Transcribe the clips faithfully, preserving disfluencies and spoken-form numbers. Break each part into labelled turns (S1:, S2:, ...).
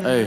S1: Hey,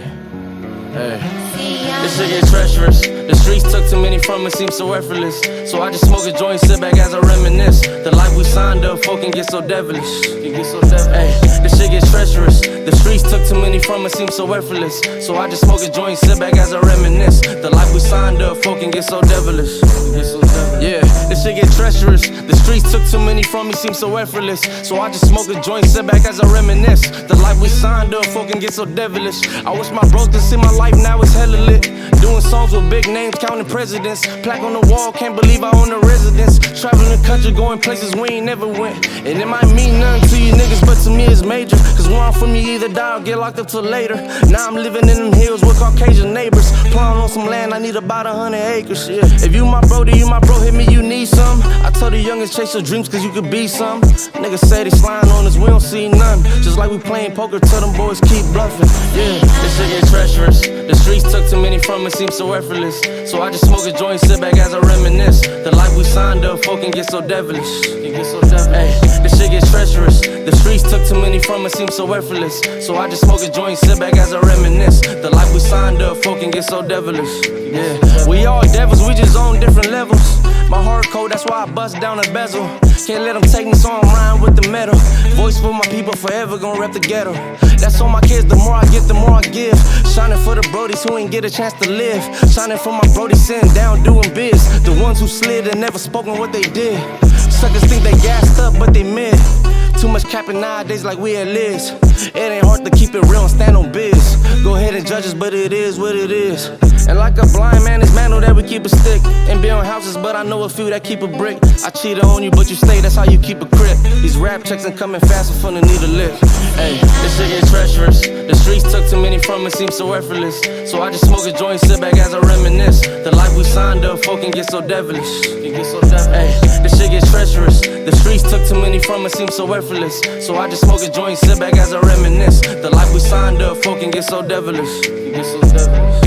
S1: hey. This shit get treacherous. The streets took too many from it, seems so effortless. So I just smoke a joint, sit back as I reminisce. The life we signed up for can get so devilish. Can get so devilish. Hey, this shit get treacherous. The streets took too many from it, seems so effortless. So I just smoke a joint, sit back as I reminisce. The life we signed up for can get so devilish. Can get so devilish. Yeah, this shit get treacherous. The streets took too many from me, seems so effortless. So I just smoke a joint, sit back as I reminisce. The life we signed up for can get so devilish. I wish my bros could see my life now, it's hella lit. Doing songs with big names, counting presidents. Plaque on the wall, can't believe I own a residence. Traveling the country, going places we ain't never went. And it might mean nothing to you niggas, but to me it's major. Cause where I'm from, you either die or get locked up till later. Now I'm living in them hills with Caucasian neighbors. Plowing on some land, I need about a hundred acres, yeah. If you my bro, then you my bro, hit me, you need some. I tell the youngest, chase your dreams cause you could be some. Niggas say they sliding on us, we don't see none. Just like we playing poker, tell them boys keep bluffing. Yeah, this shit get treacherous. The streets took too many from it, seems so effortless. So I just smoke a joint, sit back as I reminisce. The life we signed up for can get so devilish. Can get so devilish. Hey, this shit get treacherous. The streets took too many from it, seems so effortless. So I just smoke a joint, sit back as I reminisce. The life we signed up for can get so devilish. Yeah, we all devils, we just on different levels. My heart cold, that's why I bust down a bezel. Can't let them take me, so I'm riding with the metal. Voice for my people, forever gon' rep the ghetto. That's on my kids, the more I get, the more I give. Shining for the brodies who ain't get a chance to live. Shining for my brodies sitting down doing biz. The ones who slid and never spoken what they did. Suckers think they gassed up, but they mid. Too much capping nowadays like we at Liz. It ain't hard to keep it real and stand on biz. Go ahead and judge us, but it is what it is. And like a blind man, it's manual that we keep a stick. And build houses, but I know a few that keep a brick. I cheated on you, but you stay, that's how you keep a crib. These rap checks ain't coming faster from the need a lick. Hey, this shit get treacherous. The streets took too many from it, seems so effortless. So I just smoke a joint, sit back as I reminisce. The life we signed up for can get so devilish. Can get so devilish. Hey, this shit get treacherous. The streets took too many from it, seems so effortless. So I just smoke a joint, sit back as I reminisce. The life we signed up for can get so devilish. Can get so devilish.